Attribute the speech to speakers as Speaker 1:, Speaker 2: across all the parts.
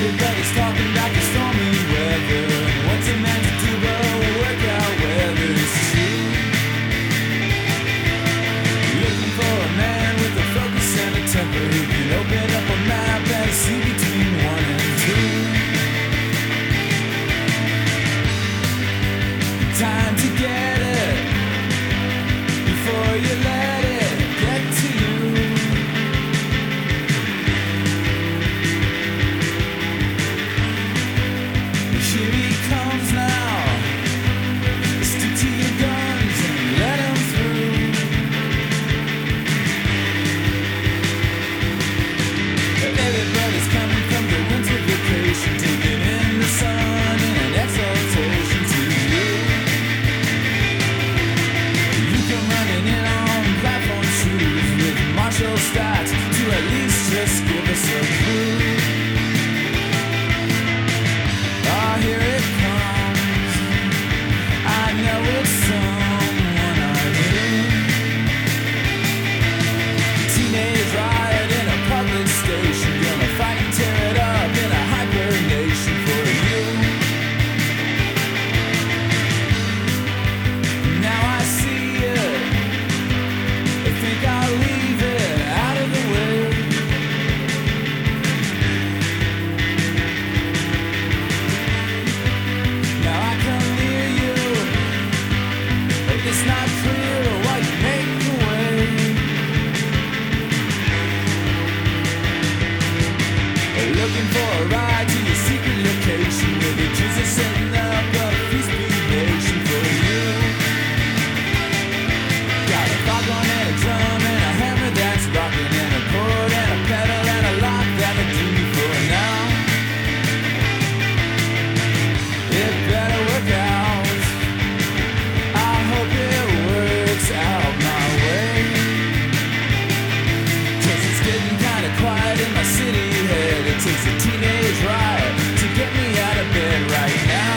Speaker 1: Everybody's talking about the stormy weather. What's a man to do but work out whether it's true? Looking for a man with a focus and a temper who can open up a map and see between 1 and 2. Time to get it before you let it get to you. Here he comes now. Stick to your guns and let him through. Everybody's coming from the winter vacation, taking in the sun in an exaltation to you. You come running in on platform shoes with Marshall stats to at least just give us a clue. Ah, here it comes. I know it's someone I knew. Teenage riot in a public station, gonna fight and tear it up in a hibernation for you. Now I see it. I think I'll leave it out of the way. Now I come near you. It's not clear why you make the way. Looking for a ride to your secret location where the Jews are setting up a feast nation for you. Got a foghorn and a drum and a hammer that's rocking and a chord and a pedal and a lock that'll do me for now. It better work out. I hope it works out my way. 'Cause it's getting kinda quiet in my city head. It takes a teenage riot to get me out of bed right now.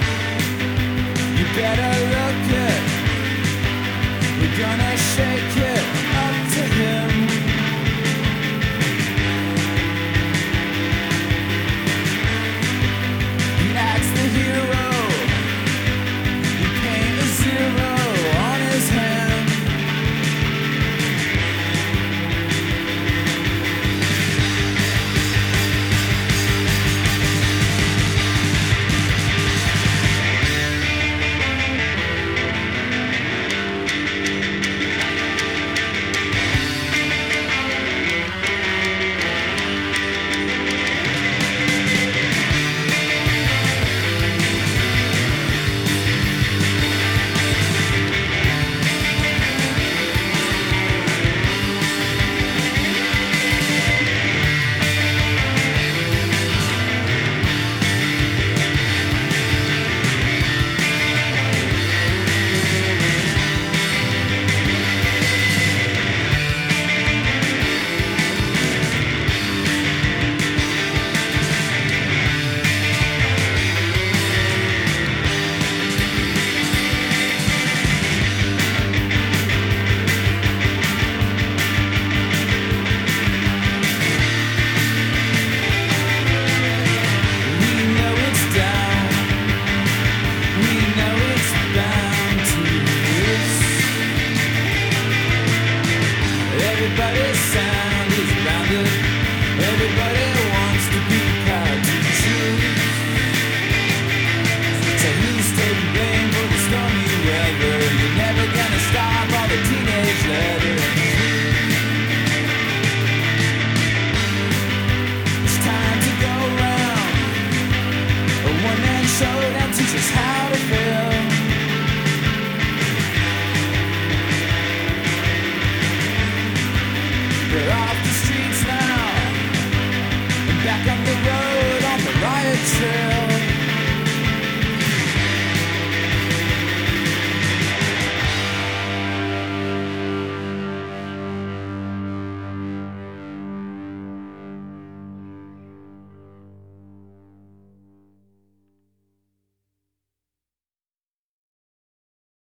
Speaker 1: You better look it. We're gonna shake it.